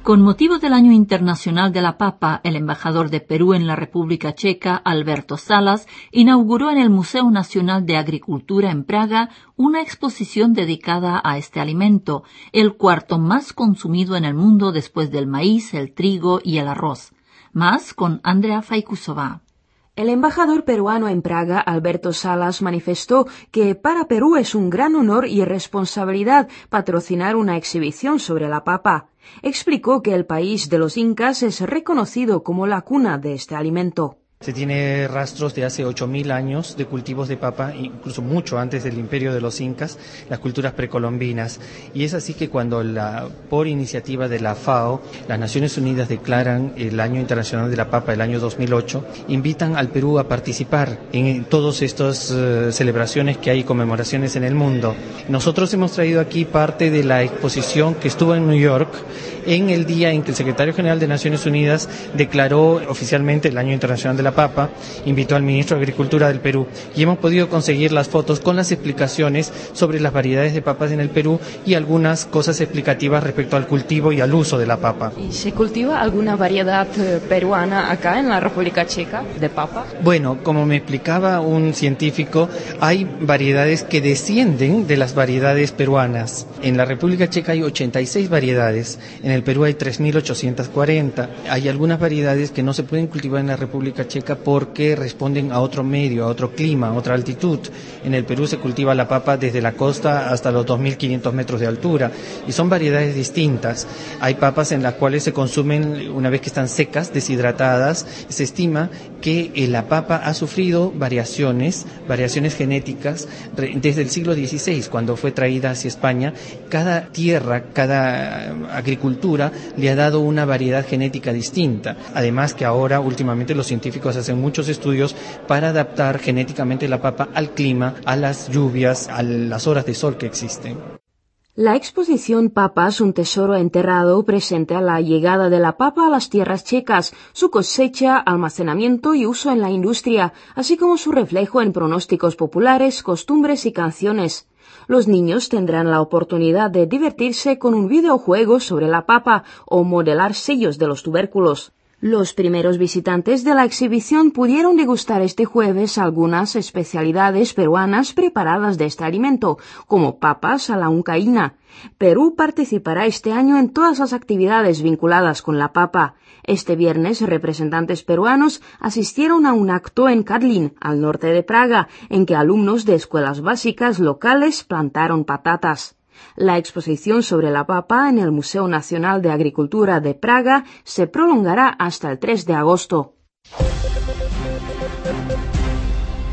Con motivo del Año Internacional de la Papa, el embajador de Perú en la República Checa, Alberto Salas, inauguró en el Museo Nacional de Agricultura en Praga una exposición dedicada a este alimento, el cuarto más consumido en el mundo después del maíz, el trigo y el arroz. Más con Andrea Faikusova. El embajador peruano en Praga, Alberto Salas, manifestó que para Perú es un gran honor y responsabilidad patrocinar una exhibición sobre la papa. Explicó que el país de los incas es reconocido como la cuna de este alimento. Se tiene rastros de hace 8.000 años de cultivos de papa, incluso mucho antes del imperio de los incas, las culturas precolombinas. Y es así que cuando por iniciativa de la FAO, las Naciones Unidas declaran el Año Internacional de la Papa, el año 2008, invitan al Perú a participar en todas estas celebraciones que hay, conmemoraciones en el mundo. Nosotros hemos traído aquí parte de la exposición que estuvo en New York en el día en que el secretario general de Naciones Unidas declaró oficialmente el Año Internacional de la Papa, invitó al ministro de Agricultura del Perú y hemos podido conseguir las fotos con las explicaciones sobre las variedades de papas en el Perú y algunas cosas explicativas respecto al cultivo y al uso de la papa. ¿Y se cultiva alguna variedad peruana acá en la República Checa de papa? Bueno, como me explicaba un científico, hay variedades que descienden de las variedades peruanas. En la República Checa hay 86 variedades, en el Perú hay 3.840. Hay algunas variedades que no se pueden cultivar en la República Checa porque responden a otro medio, a otro clima, a otra altitud. En el Perú se cultiva la papa desde la costa hasta los 2.500 metros de altura y son variedades distintas. Hay papas en las cuales se consumen una vez que están secas, deshidratadas. Se estima que la papa ha sufrido variaciones genéticas desde el siglo XVI, cuando fue traída hacia España. Cada tierra, cada agricultura le ha dado una variedad genética distinta. Además que ahora, últimamente, los científicos hacen muchos estudios para adaptar genéticamente la papa al clima, a las lluvias, a las horas de sol que existen. La exposición Papas, un tesoro enterrado, presenta la llegada de la papa a las tierras checas, su cosecha, almacenamiento y uso en la industria, así como su reflejo en pronósticos populares, costumbres y canciones. Los niños tendrán la oportunidad de divertirse con un videojuego sobre la papa o modelar sellos de los tubérculos. Los primeros visitantes de la exhibición pudieron degustar este jueves algunas especialidades peruanas preparadas de este alimento, como papas a la huancaína. Perú participará este año en todas las actividades vinculadas con la papa. Este viernes, representantes peruanos asistieron a un acto en Karlín, al norte de Praga, en que alumnos de escuelas básicas locales plantaron patatas. La exposición sobre la papa en el Museo Nacional de Agricultura de Praga se prolongará hasta el 3 de agosto.